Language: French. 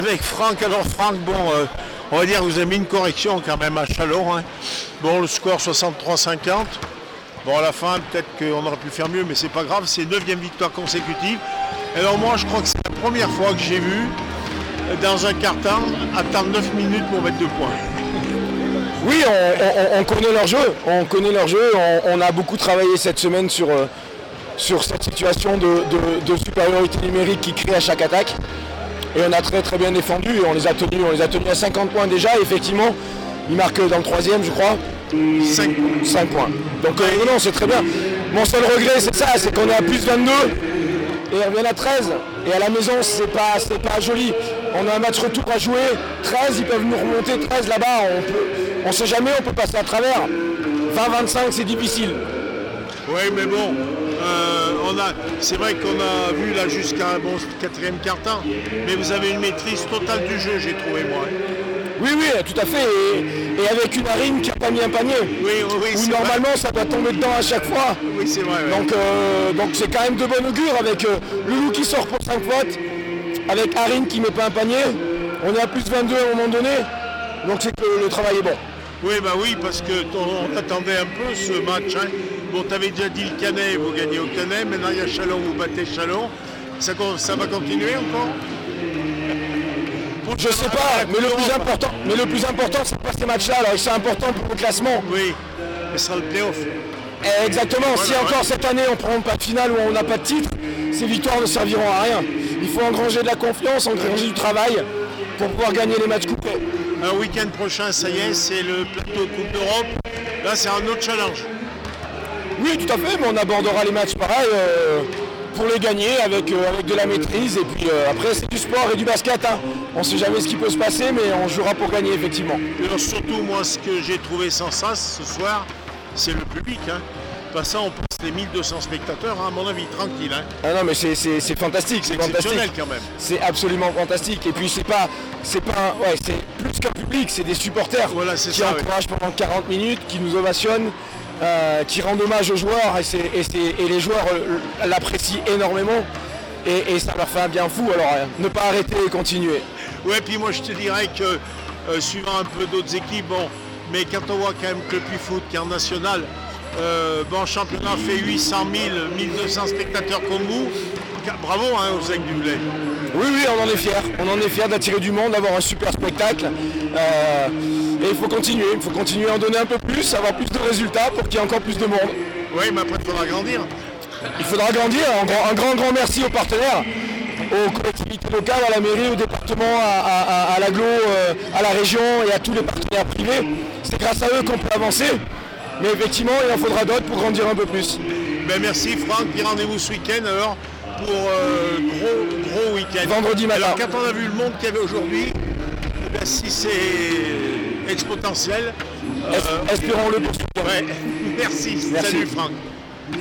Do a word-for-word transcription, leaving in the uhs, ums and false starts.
Avec Franck, alors Franck, bon, euh, on va dire que vous avez mis une correction quand même à Châlons. Hein. Bon, le score soixante-trois cinquante. Bon, à la fin, peut-être qu'on aurait pu faire mieux, mais c'est pas grave, c'est neuvième victoire consécutive. Alors moi, je crois que c'est la première fois que j'ai vu, dans un quart-temps, attendre neuf minutes pour mettre deux points. Oui, on, on, on connaît leur jeu, on connaît leur jeu, on, on a beaucoup travaillé cette semaine sur, euh, sur cette situation de, de, de supériorité numérique qui crée à chaque attaque. Et on a très très bien défendu et on les a tenus, on les a tenus à cinquante points déjà. Effectivement, ils marquent dans le troisième, je crois, cinq points. Donc euh, non, c'est très bien. Mon seul regret, c'est ça, c'est qu'on est à plus vingt-deux et on revient à treize. Et à la maison, c'est pas, c'est pas joli. On a un match retour à jouer, treize, ils peuvent nous remonter, treize là-bas, on peut, on sait jamais, on peut passer à travers. vingt vingt-cinq, c'est difficile. Oui, mais bon, euh, on a, c'est vrai qu'on a vu là jusqu'à un bon quatrième quart-temps, mais vous avez une maîtrise totale du jeu, j'ai trouvé moi. Oui, oui, tout à fait. Et, et avec une Arine qui n'a pas mis un panier. Oui, oui, où normalement vrai. Ça doit tomber dedans à chaque fois. Oui, c'est vrai. Ouais. Donc, euh, donc c'est quand même de bon augure avec euh, Loulou qui sort pour cinq fautes, avec Arine qui ne met pas un panier. On est à plus vingt-deux à un moment donné. Donc c'est que le, le travail est bon. Oui, bah oui, parce que on attendait un peu ce match. Hein. Bon, tu avais déjà dit le Canet, vous gagnez au Canet. Maintenant, il y a Châlons, vous battez Châlons. Ça, ça va continuer encore? Je sais pas, mais le plus important, mais le plus important, c'est pas ces matchs-là. Alors, c'est important pour le classement. Oui, mais ce sera le play-off. Exactement. Voilà, si encore ouais. Cette année, on prend pas de finale ou on n'a pas de titre, ces victoires ne serviront à rien. Il faut engranger de la confiance, engranger du travail pour pouvoir gagner les matchs coupés. Un week-end prochain, ça y est, c'est le plateau Coupe d'Europe. Là, c'est un autre challenge. Oui, tout à fait, mais on abordera les matchs pareil euh, pour les gagner avec, euh, avec de la maîtrise. Et puis euh, après, c'est du sport et du basket. Hein. On ne sait jamais ce qui peut se passer, mais on jouera pour gagner, effectivement. Et alors, surtout, moi, ce que j'ai trouvé sans sas ce soir, c'est le public. Hein. Pas ça, on passe les mille deux cents spectateurs, hein, à mon avis, tranquille. Hein. Ah non, mais c'est, c'est, c'est fantastique, c'est, c'est exceptionnel fantastique. Quand même. C'est absolument fantastique. Et puis c'est pas, c'est pas, ouais, c'est plus qu'un public, c'est des supporters voilà, c'est qui ça, encouragent oui. pendant quarante minutes, qui nous ovationnent, euh, qui rendent hommage aux joueurs et, c'est, et, c'est, et les joueurs euh, l'apprécient énormément. Et, et ça leur fait un bien fou. Alors euh, ne pas arrêter et continuer. Ouais, puis moi je te dirais que euh, suivant un peu d'autres équipes, bon, mais quand on voit quand même que le Puy Foot qui est en national. Euh, bon, championnat fait huit cent mille, mille deux cents spectateurs comme vous. Bravo hein, aux Aigles du Bled. Oui, oui, on en est fiers. On en est fiers d'attirer du monde, d'avoir un super spectacle. Euh, et il faut continuer. Il faut continuer à en donner un peu plus, avoir plus de résultats pour qu'il y ait encore plus de monde. Oui, mais après, il faudra grandir. Il faudra grandir. Un grand, un grand, grand merci aux partenaires, aux collectivités locales, à la mairie, au département, à, à, à l'agglo, euh, à la région et à tous les partenaires privés. C'est grâce à eux qu'on peut avancer. Mais effectivement, il en faudra d'autres pour grandir un peu plus. Ben merci Franck, puis rendez-vous ce week-end alors pour euh, gros, gros week-end. Vendredi matin. Alors quand on a vu le monde qu'il y avait aujourd'hui, eh ben, si c'est exponentiel, euh, espérons-le pour ce week-end. Ouais. Merci. Merci, salut Franck.